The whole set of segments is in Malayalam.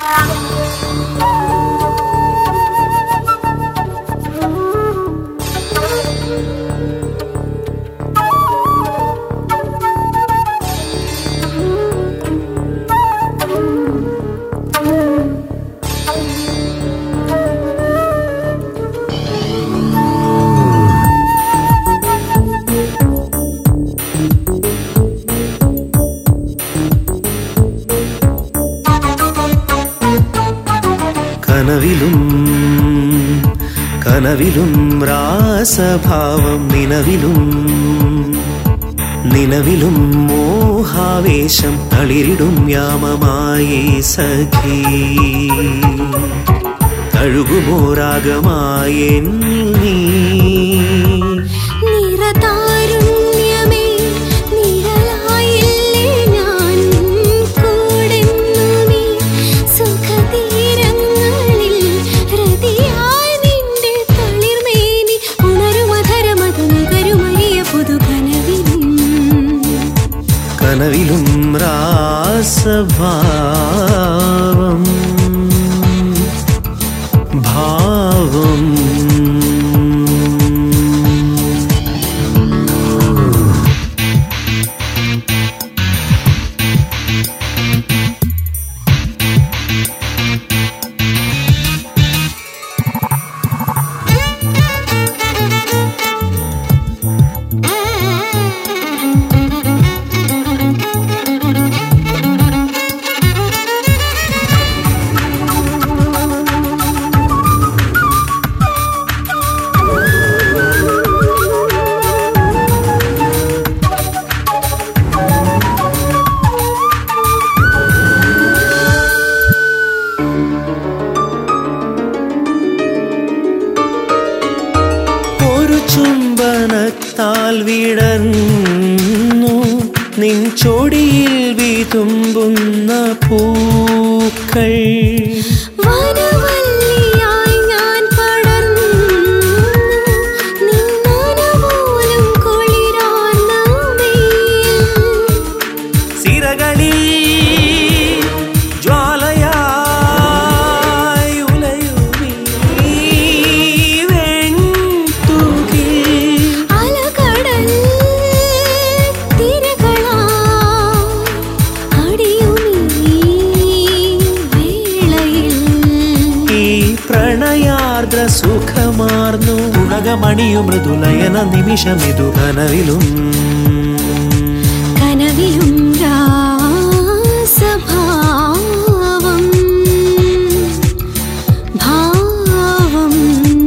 കനവിലും രാസഭാവം നിലവിലും മോഹാവേശം തളിരിടും യാമമായി സഖി തഴുകുമോ രാഗമായി നീ കനവിലും രാസഭാവം ഭാവം ചുംബനത്താൽ വിടർന്നു നിൻ ചോടിയിൽ വിതുമ്പുന്ന പൂക്കൾ വനവല്ലിയായി ഞാൻ പടർന്നു നിന്നനപോലും കുളിരാർന്ന വെയിൽ സിരകളിൽ ജ്വാലയായി ഉലയുമീ പ്രണയാർദ്ര സുഖമാർന്നു ഉണകമണിയു മൃദുലയന നിമിഷമിതു കനവിലും രാസഭാവം ഭാവം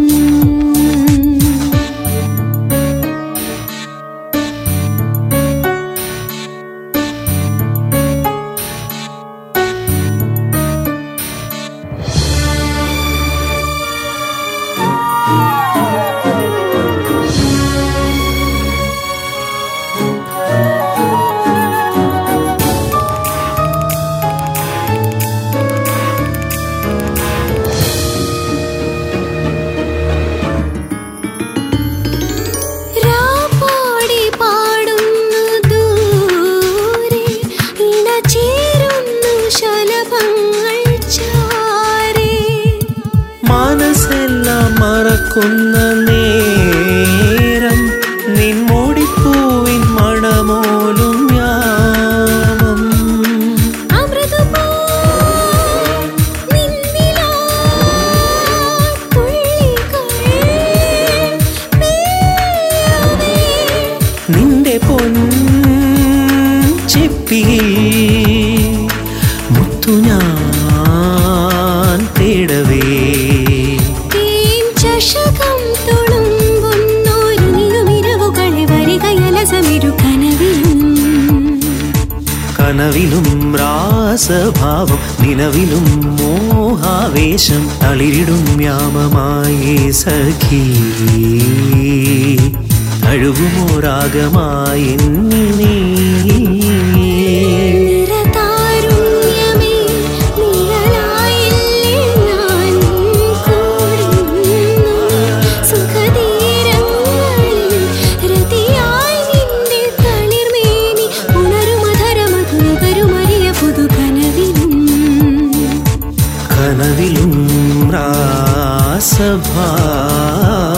മനസ്സെല്ലാം മറക്കുന്ന നേരം നിൻ മൂടിപ്പൂവിൻ മണമോലും യാമം നിന്റെ പൊൻചിപ്പിയിൽ മുത്തു ഞാൻ തേടവേ ചഷകം തുളുമ്പുന്നോരിനിലുമിരവുകളെ വരികയലസമിരു കനവിലും രാസഭാവം നിലവിലും മോഹാവേശം തളിരിടും യാമമായി സഖി തഴുകുമോ രാഗമായി നീ കനവിലും രാസഭാവം.